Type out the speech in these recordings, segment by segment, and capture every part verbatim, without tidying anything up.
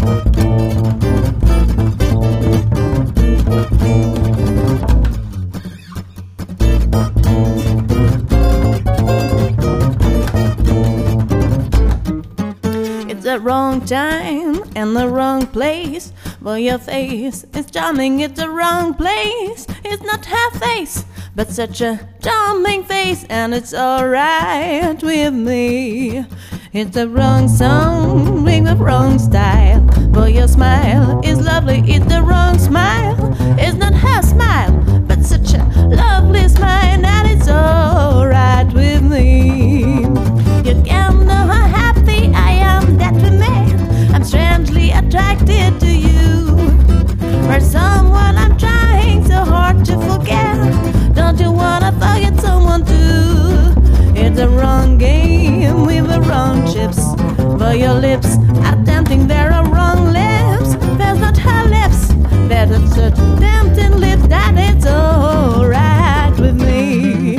It's the wrong time and the wrong place, but your face is charming. It's the wrong place. It's not her face, but such a charming face, and it's alright with me. It's the wrong song with the wrong style, but your smile is lovely. It's the wrong smile. It's not her smile, but such a lovely smile, and it's alright with me. You can't know how happy I am that we met. I'm strangely attracted to you. For someone I'm trying so hard to forget. Don't you wanna forget someone too? It's a wrong game with the wrong chips, but your lips are tempting. There are wrong lips. There's not her lips. There's such tempting lips that it's alright with me.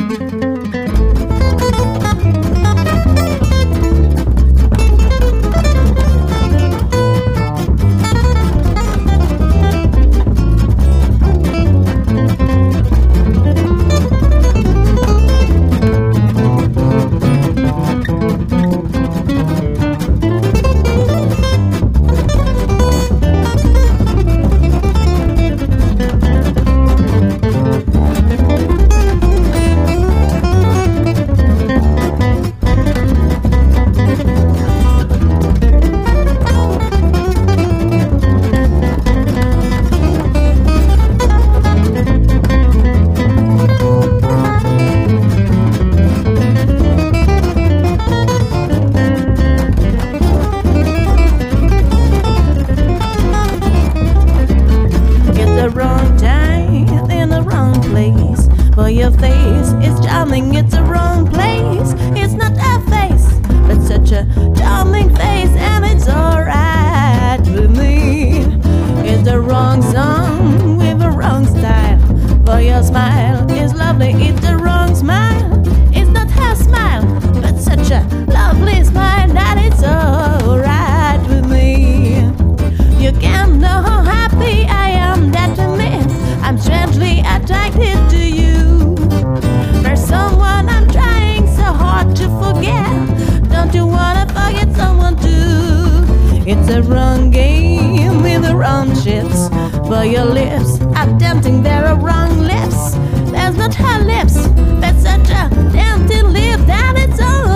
But your face is charming. It's the wrong place. It's not a face, but such a charming face, and it's alright with me. It's the wrong song with the wrong style, but your smile is lovely. It's the wrong smile. It's not her smile, but such a lovely smile, that it's alright with me. You can't know how happy I am that to me. I'm strangely attracted to you. For someone I'm trying so hard to forget. Don't you wanna forget someone too? It's a wrong game with the wrong chips, but your lips are tempting. There are wrong lips. There's not her lips. That's such a tempting lip that it's all